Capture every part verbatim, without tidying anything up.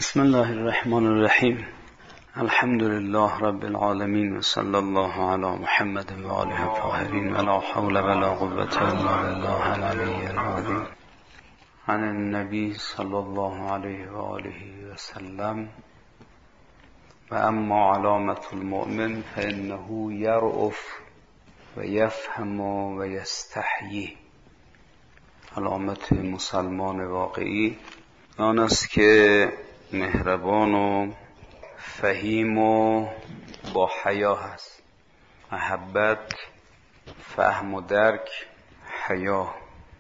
بسم الله الرحمن الرحیم. الحمد لله رب العالمین و صلی الله علی محمد و آله الطاهرین و لا حول ولا قوة الا بالله العلی العظیم. عن النبی صلی الله علیه و آله و سلم و اما علامت المؤمن فانه یرأف و یفهم و یستحیی. علامت مسلمان واقعی آن است که مهربان و فهیم و با حیا هست. محبت، فهم و درک، حیا،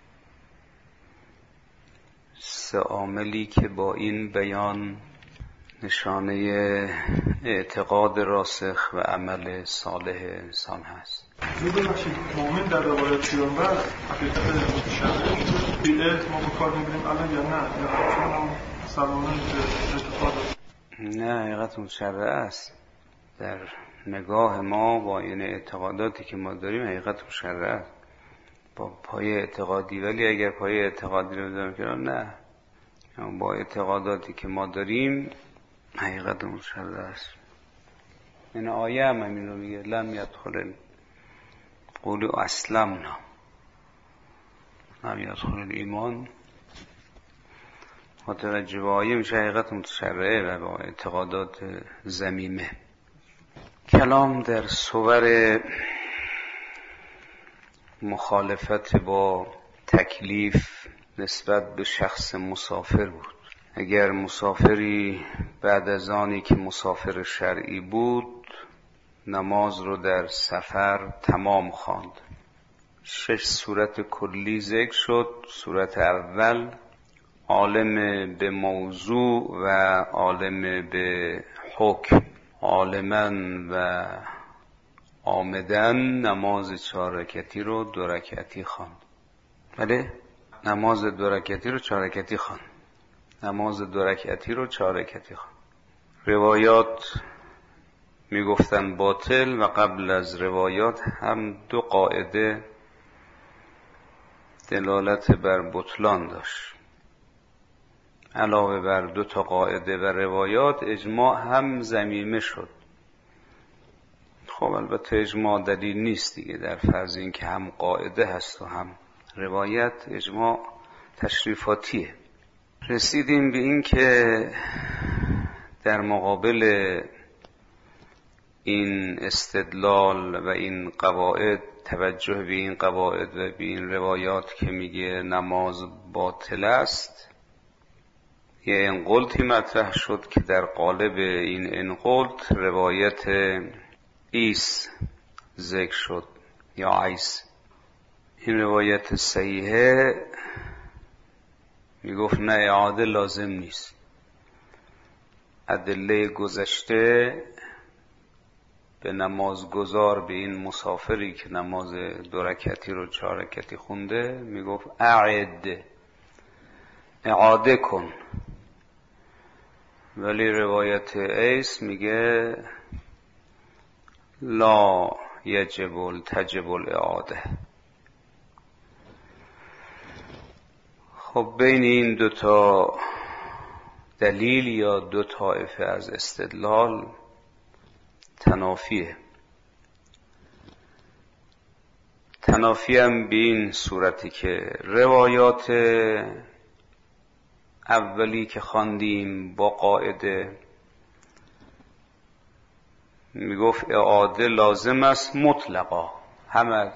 سه عاملی که با این بیان نشانه اعتقاد راسخ و عمل صالح انسان هست. می‌دونید مومن در روایت پیامبر حقیقت متشابه بی‌علم ما بکار می‌بینیم الان یا نه؟ یا چون سلمانه اتفاق نه، حقیقت متشابه است. در نگاه ما با این اعتقاداتی که ما داریم حقیقت مشرع است با پای اعتقادی، ولی اگر پای اعتقادی رو بذاریم که نه، با اعتقاداتی که ما داریم حقیقت مشرع است. این آیه هم همین رو میگه لم یدخل قولوا اسلمنا لم یدخل الایمان. متوجه به آیه میشه حقیقت متشرعه و با اعتقادات ذمیمه. کلام در صور مخالفت با تکلیف نسبت به شخص مسافر بود. اگر مسافری بعد از آنی که مسافر شرعی بود نماز رو در سفر تمام خواند. شش صورت کلی ذکر شد. صورت اول عالم به موضوع و عالم به حکم. عالمن و آمدن نماز چهار رکعتی رو دو رکعتی خواند. بله، نماز دو رکعتی رو چهار رکعتی خواند. نماز دو رکعتی رو چهار رکعتی خواند. روایات میگفتن باطل و قبل از روایات هم دو قاعده دلالت بر بطلان داشت. علاوه بر دو تا قاعده و روایات اجماع هم ضمیمه شد. خب البته اجماع دلیل نیست دیگه، در فرض این که هم قاعده هست و هم روایت اجماع تشریفاتیه. رسیدیم به این که در مقابل این استدلال و این قواعد، توجه به این قواعد و به این روایات که میگه نماز باطل است، یه انقلتی مطرح شد که در قالب این انقلت روایت ایس ذکر شد یا عیس. این روایت صحیحه میگفت نه، اعاده لازم نیست. ادله گذشته به نمازگزار، به این مسافری که نماز دو رکعتی رو چهار رکعتی خونده میگفت اعد، اعاده کن. ولی روایت ایس میگه لا یجب تجب الاعاده. خب بین این دو تا دلیل یا دو طایفه از استدلال تنافیه. تنافی هم به این صورتی که روایات اولی که خواندیم با قاعده میگفت اعاده لازم است مطلقا، هم از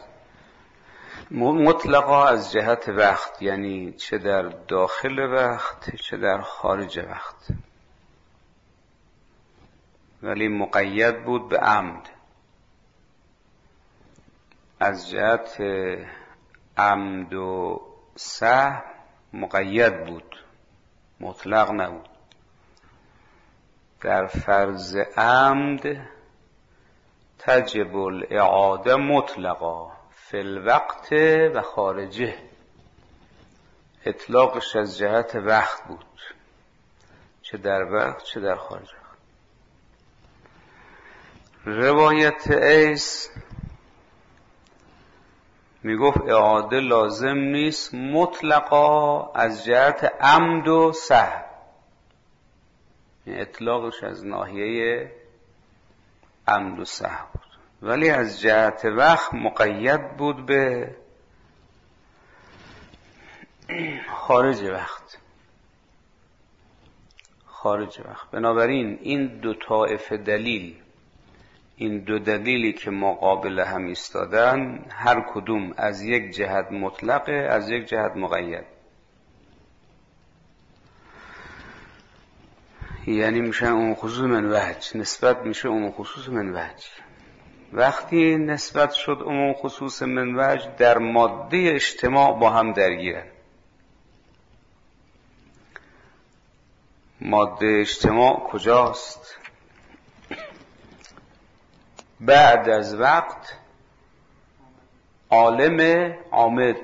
مطلقا از جهت وقت، یعنی چه در داخل وقت چه در خارج وقت، ولی مقید بود به عمد. از جهت عمد و سهو مقید بود، مطلق نبود. در فرض عمد تجب الاعاده مطلقا فی الوقت و خارجه. اطلاقش از جهت وقت بود، چه در وقت چه در خارج وقت. روایت ایس میگفت اعاده لازم نیست مطلقا از جهت عمد و سهو. اطلاقش از ناحیه عمد و سهو بود، ولی از جهت وقت مقید بود به خارج وقت. خارج وقت. بنابراین این دو طایفه دلیل، این دو دلیلی که مقابل هم ایستادن، هر کدوم از یک جهت مطلقه، از یک جهت مقید. یعنی میشه اون خصوص من وجه، نسبت میشه اون خصوص من وجه. وقتی نسبت شد اون خصوص من وجه، در ماده اجتماع با هم درگیرن. ماده اجتماع کجاست؟ بعد از وقت عالم عامد،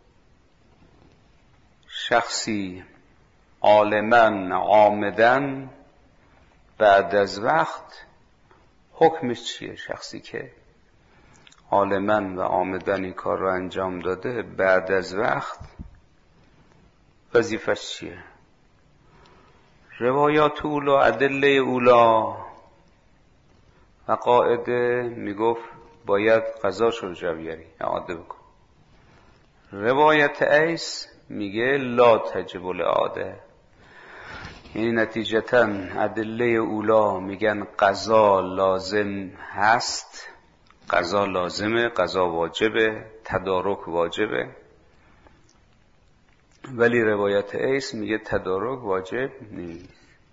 شخصی عالمن عامدن بعد از وقت حکمش چیه؟ شخصی که عالمن و عامدن این کار رو انجام داده بعد از وقت وظیفش چیه؟ روایات اولا، ادله اولا و قاعده میگفت باید قضاش رو جویری اعاده بکن. روایت ایس میگه لا تجب الاعاده، یعنی نتیجتاً ادله اولا میگن قضا لازم هست، قضا لازمه، قضا واجبه، تدارک واجبه، ولی روایت ایس میگه تدارک واجب نیست.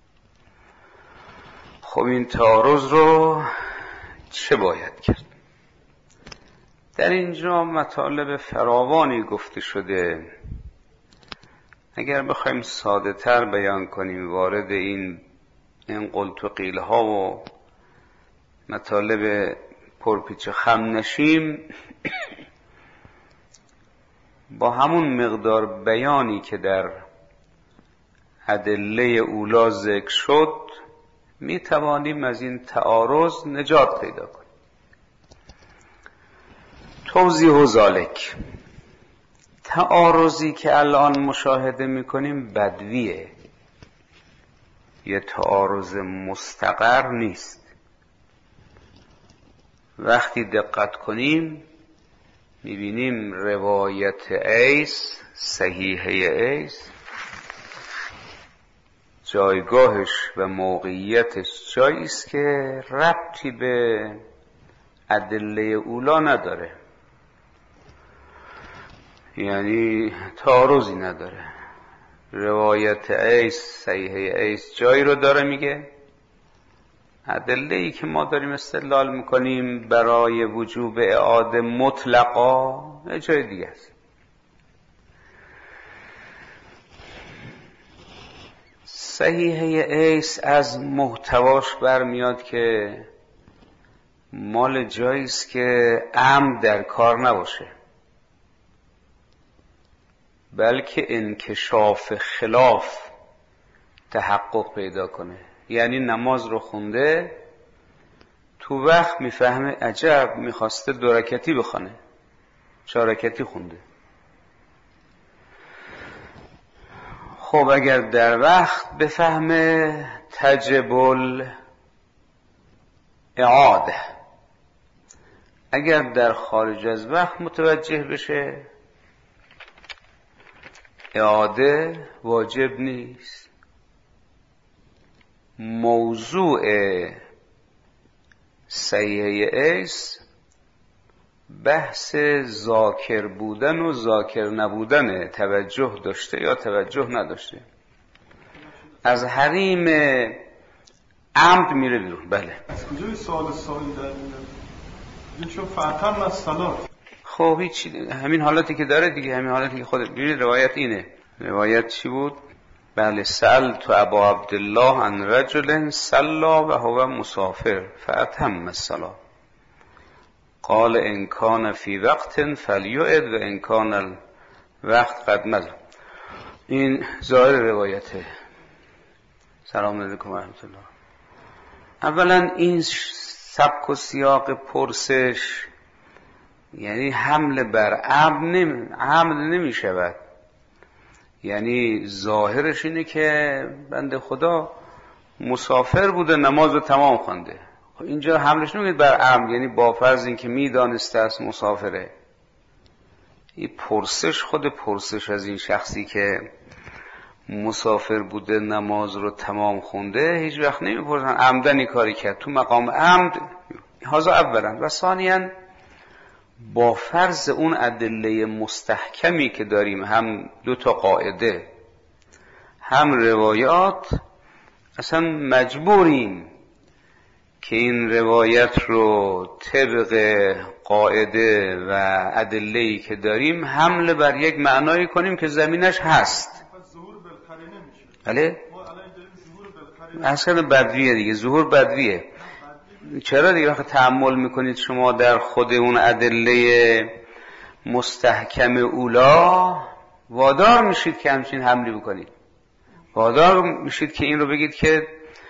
خب این تعارض رو چه باید کرد؟ در اینجا مطالب فراوانی گفته شده. اگر بخوایم ساده تر بیان کنیم، وارد این این قلت و قیل ها و مطالب پرپیچ و خم نشیم، با همون مقدار بیانی که در ادله اولا ذکر شد می توانیم از این تعارض نجات پیدا کنیم. توضیح ذالک، تعارضی که الان مشاهده می کنیم بدویه، یه تعارض مستقر نیست. وقتی دقت کنیم می بینیم روایت ایس، صحیحه ایس، جایگاهش و موقعیتش جایی است که ربطی به ادله اولا نداره، یعنی تعارضی نداره. روایت ایس، صحیحه ایس جایی رو داره میگه، ادله ای که ما داریم استدلال میکنیم برای وجوب اعاده مطلقا جای دیگه است. صحیحه ایس از محتواش برمیاد که مال جاییست که عمد در کار نباشه، بلکه انکشاف خلاف تحقق پیدا کنه. یعنی نماز رو خونده، تو وقت میفهمه عجب میخواسته دو رکعتی بخونه، چهار رکعتی خونده. خب اگر در وقت بفهمه تجب الاعاده، اگر در خارج از وقت متوجه بشه اعاده واجب نیست. موضوع صحیحه ایس بحث ذاکر بودن و ذاکر نبودن، توجه داشته یا توجه نداشته، از حریم عمد میره بیرون. بله از کجای سوال سوالی در میاد؟ این چون فاتم از صلات. خب هیچ، همین حالتی که داره دیگه، همین حالتی که خودت ببینید. روایت اینه. روایت چی بود؟ بله، سألت ابا عبدالله عن رجل صلى و هو مسافر فاتم الصلاة قال ان كان في وقت فليعد و ان كان الوقت قد مضى. این ظاهر روایته. سلام علیکم و رحمت الله. اولا این سبک و سیاق پرسش یعنی حمل بر عمد نمی عمد نمی شود. یعنی ظاهرش اینه که بنده خدا مسافر بوده نماز رو تمام خونده. خب اینجا حملش نمیگید بر عمد، یعنی با فرض این که میدانسته است مسافره. این پرسش، خود پرسش از این شخصی که مسافر بوده نماز رو تمام خونده هیچ وقت نمیپرسن عمدنی کاری کرد. تو مقام عمد هذا اولا و ثانیا با فرض اون ادله مستحکمی که داریم، هم دو تا قاعده هم روایات، اصلا مجبوریم که این روایت رو طبق قاعده و ادله‌ای که داریم حمل بر یک معنایی کنیم که زمینش هست. بله؟ اصلا بدویه دیگه، ظهور بدویه. چرا دیگه وقت تأمل میکنید شما در خود اون ادله مستحکم اولا وادار میشید که همچین حملی بکنید، وادار میشید که این رو بگید که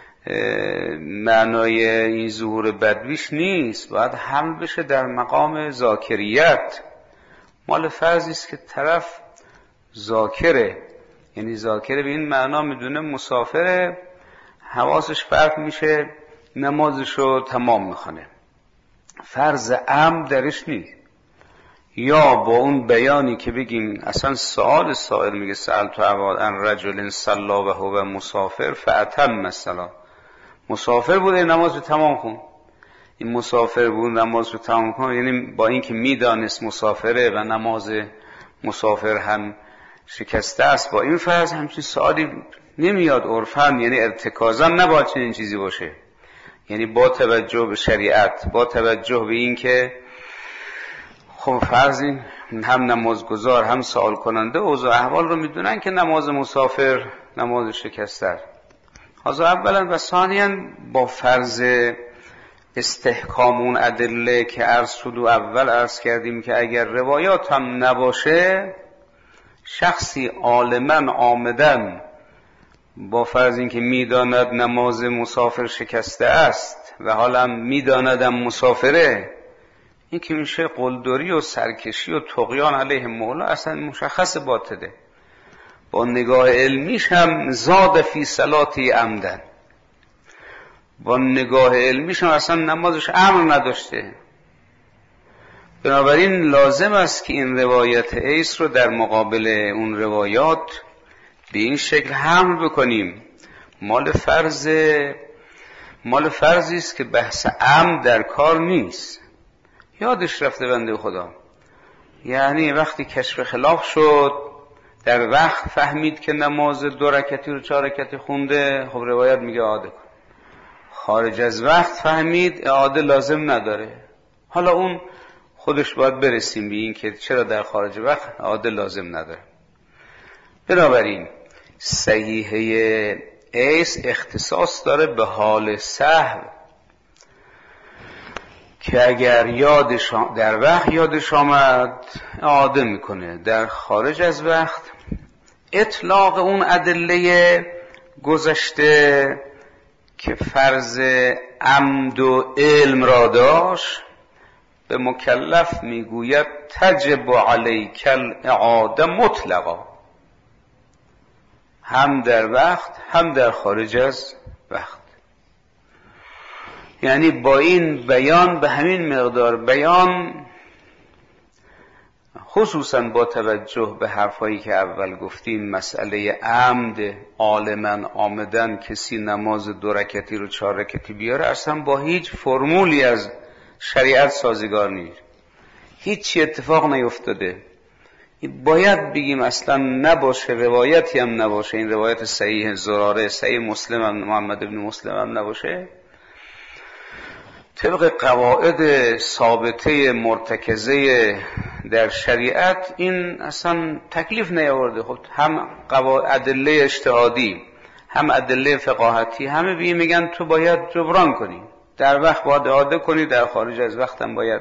معنای این ظهور بدویش نیست، باید حمل بشه در مقام ذاکریت. مال فرضی است که طرف ذاکره، یعنی ذاکره به این معنا میدونه مسافره، حواسش پرت میشه نمازشو تمام میخونه، فرض عمد درش نیست. یا با اون بیانی که بگیم اصلا سوال سائل میگه سألت عباد ان رجل صلی و هو مسافر فاتم مثلا، مسافر بوده نماز رو تمام خون. این مسافر بود نماز رو تمام خون، یعنی با اینکه میدانست مسافره و نماز مسافر هم شکسته است، با این فرض همچین سوالی نمیاد عرفاً، یعنی ارتکازاً نباید چنین چیزی باشه. یعنی با توجه به شریعت، با توجه به این که خب فرضی هم نمازگزار هم سوال کننده اوضاع احوال رو میدونن که نماز مسافر نماز شکسته است. حاضر اولا و ثانیا با فرض استحکام اون ادله که عرض شد و اول عرض کردیم که اگر روایات هم نباشه، شخصی عالما آمدن با فرض این که میداند نماز مسافر شکسته است و حالا میداندم مسافره، این که میشه قلدری و سرکشی و طغیان علیه مولا، اصلا مشخص باطله. با نگاه علمیش هم زاد فی صلاتی عمدن، با نگاه علمیش هم اصلا نمازش امر نداشته. بنابراین لازم است که این روایت ایس رو در مقابل اون روایات به این شکل حمل بکنیم. مال فرض مال فرضی است که بحث عمد در کار نیست. یادش رفته بنده خدا، یعنی وقتی کشف خلاف شد در وقت فهمید که نماز دو رکعتی رو چهار رکعتی خونده، خب روایت میگه اعاده کن. خارج از وقت فهمید اعاده لازم نداره. حالا اون خودش باید برسیم به این که چرا در خارج وقت اعاده لازم نداره. بنابراین صحیحه ایس اختصاص داره به حال سهو که اگر یادش در وقت یادش آمد اعاده میکنه، در خارج از وقت اطلاق اون ادله گذشته که فرض عمد و علم را داشت به مکلف میگوید تجب علیک الاعاده مطلقا، هم در وقت هم در خارج از وقت. یعنی با این بیان، به همین مقدار بیان، خصوصا با توجه به حرفایی که اول گفتیم، مسئله عمد عالما آمدن کسی نماز دو رکعتی رو چهار رکعتی بیاره اصلا با هیچ فرمولی از شریعت سازگار نیست، هیچی اتفاق نیفتاده. باید بگیم اصلا نباشه، روایتی هم نباشه، این روایت صحیح زراره، صحیح مسلم هم محمد ابن مسلم هم نباشه، طبق قواعد ثابته مرتکزه در شریعت این اصلا تکلیف نیاورده. خب هم قواعد ادله اجتهادی هم ادله فقاهتی همه بی میگن تو باید جبران کنی، در وقت باید اعاده کنی، در خارج از وقت هم باید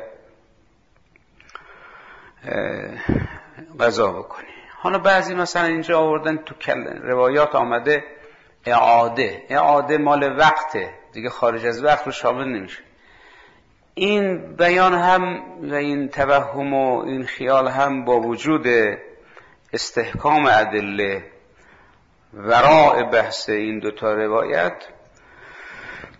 قضا بکنی. حالا بعضی مثلا اینجا آوردن تو روایات آمده اعاده، اعاده مال وقته دیگه، خارج از وقت رو شامل نمیشه. این بیان هم و این توهم و این خیال هم با وجود استحکام ادله وراء بحث این دوتا روایت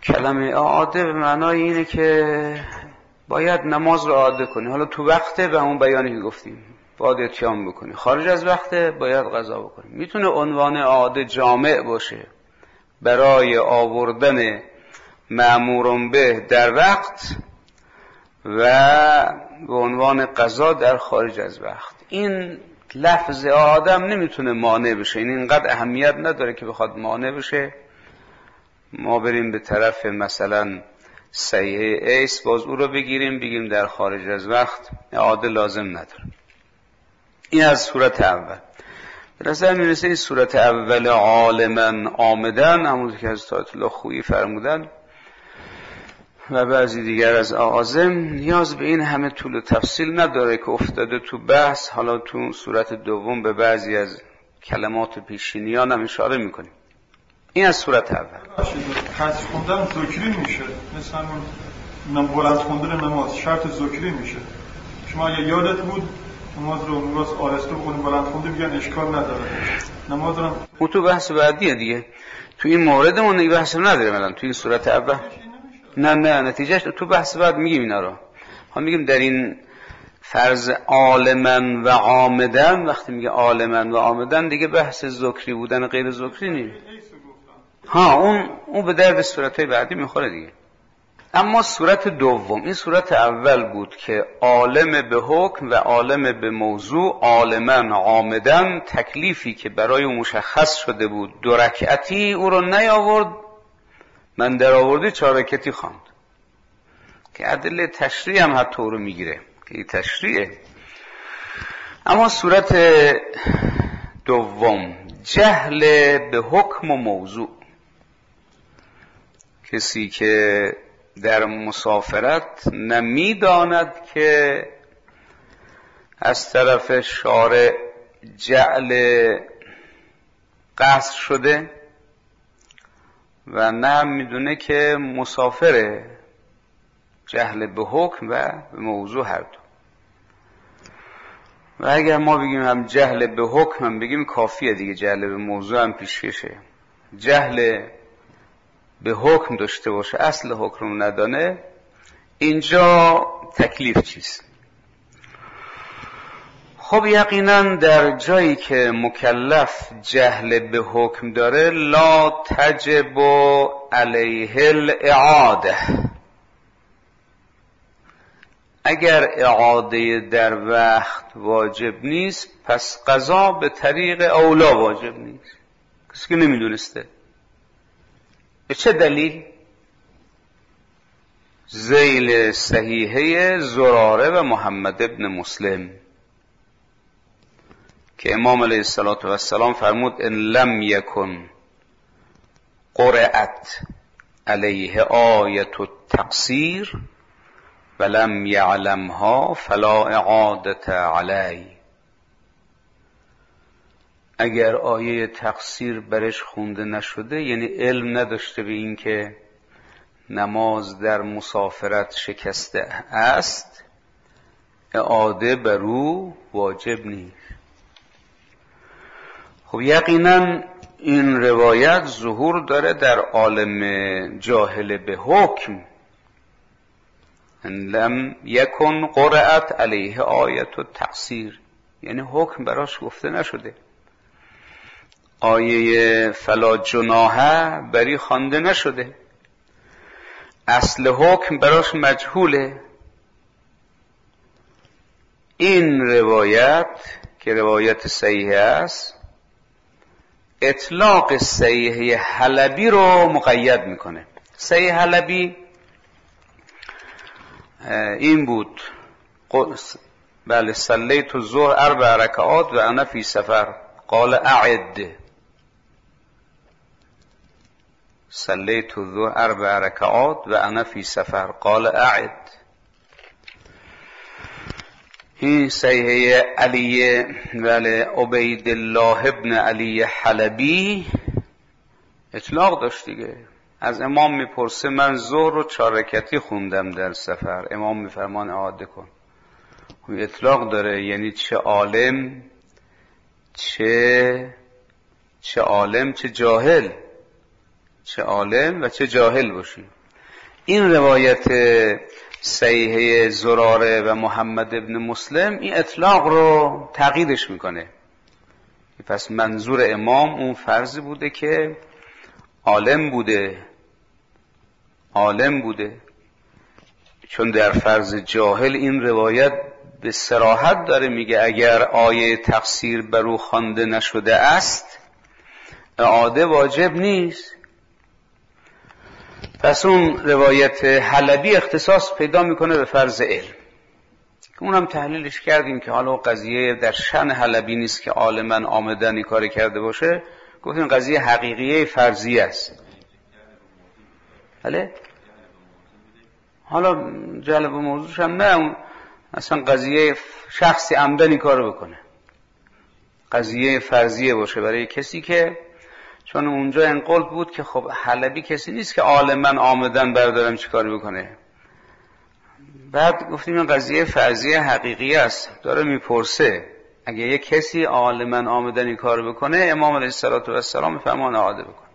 کلمه اعاده به معنای اینه که باید نماز رو اعاده کنی. حالا تو وقته به اون بیانی که گفتیم باید اتیام بکنی، خارج از وقته باید قضا بکنی. میتونه عنوان اعاده جامع باشه برای آوردن مأمور به در وقت و به عنوان قضا در خارج از وقت. این لفظ آدم نمیتونه مانع بشه، این اینقدر اهمیت نداره که بخواد مانع بشه. ما بریم به طرف مثلا صحیح ایس باز او رو بگیریم بگیم در خارج از وقت اعاده لازم نداره. این از صورت اول. به نظر میرسه این صورت اول عالما آمدن، همون که از آیت الله خویی فرمودن و بعضی دیگر از اعاظم، نیاز به این همه طول و تفصیل نداره که افتاده تو بحث. حالا تو صورت دوم به بعضی از کلمات پیشینیان هم اشاره میکنیم. این از صورت اول. حذف خوندن ذکری میشه، مثلا اون بلند خوندن نماز شرط ذکری میشه. شما اگه یادت بود نماز رو نماز آرسته بخونیم بلند خونده میگن اشکال نداره. نماز رو اون تو بحث بعدیه دیگه. تو این مورد ما دیگه بحث نداره. مثلا تو این صورت اول نه نه نتیجهش تو بحث بعد میگیم اینا رو. ما میگیم در این فرض عالما و عامدن، وقتی میگه عالما و عامدن دیگه بحث ذکری بودن غیر ذکری نیست. ها اون اون به درد صورتهای بعدی میخوره دیگه. اما صورت دوم، این صورت اول بود که عالم به حکم و عالم به موضوع، عالما عامدن، تکلیفی که برای او مشخص شده بود دو رکعتی او رو نیاورد، من در آوردی چهار رکعتی خواند که ادله تشریع هم حتی او رو میگیره که این تشریعه. اما صورت دوم جهل به حکم و موضوع، کسی که در مسافرت نمیداند که از طرف شارع جعل قصر شده و نه میدونه که مسافره، جهل به حکم و به موضوع هر دو. و اگر ما بگیم هم جهل به حکم هم بگیم کافیه دیگه، جهل به موضوع هم پیشکشه. جهل به حکم داشته باشه اصل حکم رو ندانه، اینجا تکلیف چیست؟ خب یقینا در جایی که مکلف جهل به حکم داره لا تجب علیه الاعاده، اگر اعاده در وقت واجب نیست پس قضا به طریق اولا واجب نیست. کسی که نمیدونسته به چه دلیل؟ ذیل صحیحه زراره و محمد ابن مسلم که امام علیه السلام فرمود ان لم یکن قرأت علیه آیت التقصیر ولم یعلمها فلا اعادت علی. اگر آیه تقصیر برش خونده نشده، یعنی علم نداشته به این که نماز در مسافرت شکسته است، اعاده بر او واجب نیست. خب یقینا این روایت ظهور داره در عالم جاهل به حکم، ان لم یکن قرأت علیه آیت التقصیر، یعنی حکم براش گفته نشده. آیه فلا جناح بری خوانده نشده، اصل حکم براش مجهوله. این روایت که روایت صحیحه است اطلاق صحیحه حلبی رو مقید میکنه. صحیح حلبی این بود بله صلیت الظهر اربع رکعات و انا فی سفر قال اعد. صلیت الظهر اربع رکعات و انا فی سفر قال اعد. این صحیحه علی بله عبید الله ابن علی حلبی اطلاق داشت دیگه. از امام میپرسه من ظهر رو چهار رکعتی خوندم در سفر، امام میفرمان اعاده کن. اطلاق داره، یعنی چه عالم چه چه عالم چه جاهل چه عالم و چه جاهل باشی. این روایت صحیحه زراره و محمد ابن مسلم این اطلاق رو تغییرش میکنه. پس منظور امام اون فرضی بوده که عالم بوده عالم بوده چون در فرض جاهل این روایت به صراحت داره میگه اگر آیه تقصیر بر او خوانده نشده است اعاده واجب نیست. پس اون روایت حلبی اختصاص پیدا میکنه به فرض علم که اونم تحلیلش کردیم که حالا قضیه در شأن حلبی نیست که عالماً آمدن این کار کرده باشه، گفتیم قضیه حقیقیه فرضی است. بله حالا جلب موضوعش هم نه، اصلا قضیه شخصی عمدنی کارو بکنه، قضیه فرضیه باشه برای کسی که، چون اونجا انقل بود که خب حلبی کسی نیست که عالماً آمدن بردارم چی کاری بکنه. بعد گفتیم این قضیه فرضیه حقیقی است، داره میپرسه اگه یک کسی عالماً آمدن این کار بکنه امام علیه السلام میفرمان اعاده بکن.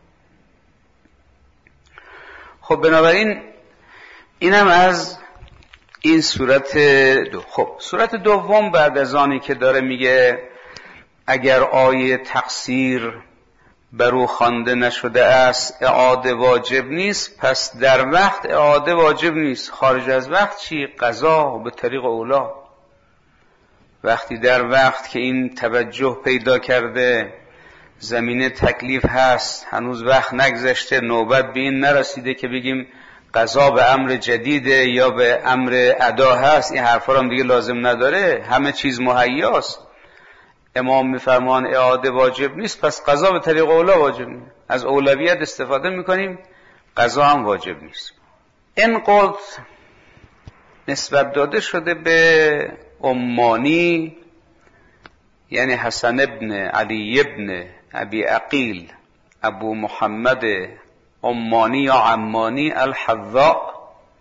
خب بنابراین اینم از این صورت دو. خب صورت دوم بعد از آنی که داره میگه اگر آیه تقصیر بر او خوانده نشده است اعاده واجب نیست، پس در وقت اعاده واجب نیست. خارج از وقت چی؟ قضا به طریق اولا. وقتی در وقت که این توجه پیدا کرده زمینه تکلیف هست، هنوز وقت نگذشته، نوبت به این نرسیده که بگیم قضا به امر جدیده یا به امر ادا هست، این حرفا هم دیگه لازم نداره، همه چیز مهیاست. امام میفرمان اعاده واجب نیست، پس قضا به طریق اولا واجب نیست. از اولویت استفاده میکنیم، قضا هم واجب نیست. این قول نسبت داده شده به عمانی، یعنی حسن ابن علی ابن ابی عقیل ابو محمد عمانی یا عمانی الحذاء،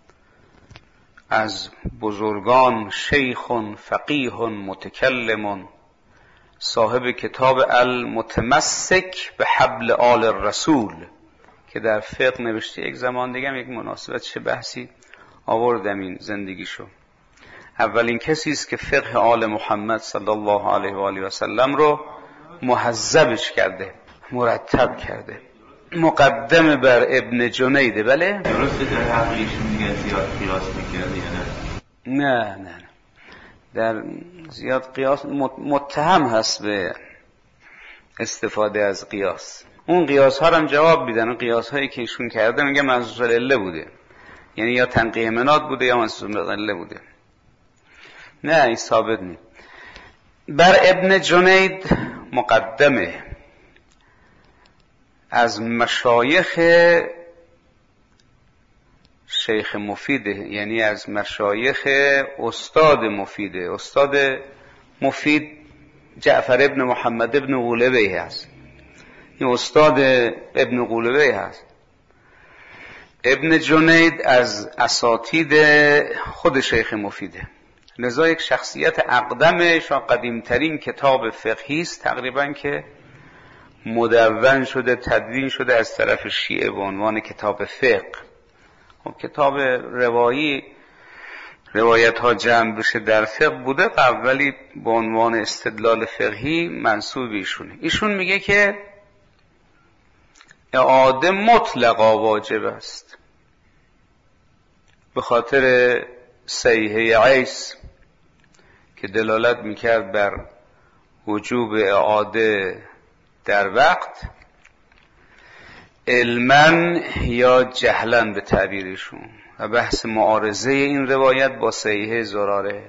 از بزرگان شیخ فقیه متکلم صاحب کتاب المتمسک به حبل آل الرسول که در فقه نوشته. یک زمان دیگه یک مناسبت چه بحثی آوردم این زندگیشو. اولین کسی است که فقه آل محمد صلی الله علیه و آله و سلم رو مهذبش کرده، مرتب کرده. مقدمه بر ابن جنیده. بله درسته در حقیقش میگه زیاد قیاس میکرده یا نه؟ نه نه نه در زیاد قیاس متهم هست به استفاده از قیاس. اون قیاس ها هم جواب میدن، اون قیاس هایی که ایشون کرده میگه منصوص العله بوده، یعنی یا تنقیح مناد بوده یا منصوص العله بوده. نه این ثابت نیست. بر ابن جنید مقدمه از مشایخ شیخ مفیده، یعنی از مشایخ استاد مفیده. استاد مفید جعفر ابن محمد ابن غولبی هست، این استاد ابن غولبی هست. ابن جنید از اساتید خود شیخ مفیده، لذا یک شخصیت اقدمش و قدیمترین کتاب فقهی است تقریبا که مدون شده، تدوین شده از طرف شیعه به عنوان کتاب فقه. خب کتاب روایی روایت ها جمع بشه در فقه بوده قبل، ولی به عنوان استدلال فقهی منسوب ایشونه. ایشون میگه که اعاده مطلقا واجب است به خاطر صحیحه عیس که دلالت میکرد بر وجوب اعاده در وقت، علماً یا جهلاً به تعبیرشون، و بحث معارضه این روایت با صحیحه زراره.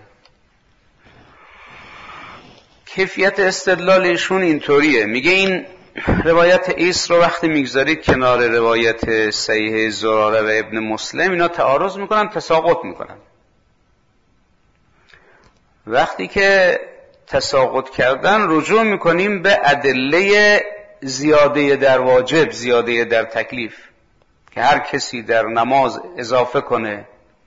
کیفیت استدلالشون اینطوریه، میگه این روایت ایس رو وقتی میگذارید کنار روایت صحیحه زراره و ابن مسلم، اینا تعارض میکنن، تساقط میکنن. وقتی که تساقط کردن رجوع میکنیم به ادله زیاده در واجب، زیاده در تکلیف، که هر کسی در نماز اضافه کنه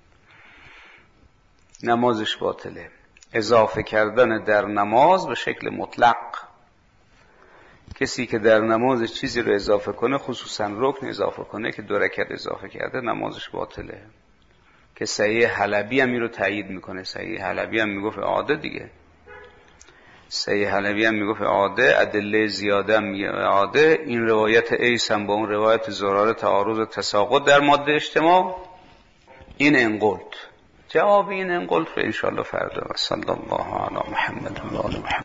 نمازش باطله. اضافه کردن در نماز به شکل مطلق، کسی که در نماز چیزی رو اضافه کنه، خصوصا رکن اضافه کنه که دو رکعت اضافه کرده، نمازش باطله. که صحیح حلبی هم این رو تایید میکنه. صحیح حلبی هم میگفت عاده دیگه. صحیح حلبی هم میگفت عاده، ادله زیاده هم میگه عاده. این روایت ایس هم با اون روایت زراره تعارض تساقط در ماده اجتماع. این انقلت. جواب این انقلت رو انشاءالله فردا. صلی الله علی محمد و آل محمد.